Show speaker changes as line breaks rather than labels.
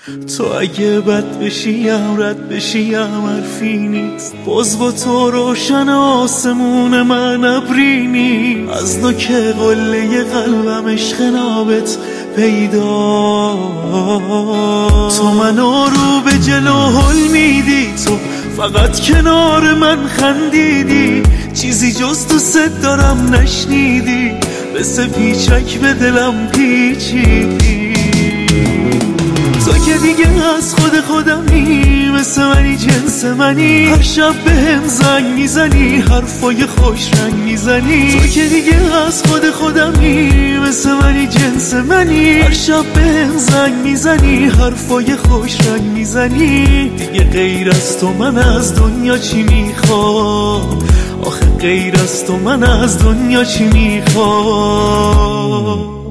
تو اگه بد بشیم رد بشیم حرفی نیست، باز با تو روشن آسمون من ابری نیست. از نوک قله قلبم عشق نابت پیدا، تو منو رو به جلو هل میدی، تو فقط کنار من خندیدی، چیزی جز دوست دارم نشنیدی، مثل پیچک به دلم پیچیدی. تو که دیگه از خودمی، مثل منی جنس منی، هر شب بهم زنگ میزنی، حرفای خوش رنگ میزنی. تو که دیگه از خودمی، مثل منی جنس منی، هر شب بهم زنگ میزنی، حرفای خوش رنگ میزنی. دیگه غیر از تو من از دنیا چی میخوام؟ آخه غیر از تو من از دنیا چی میخوام؟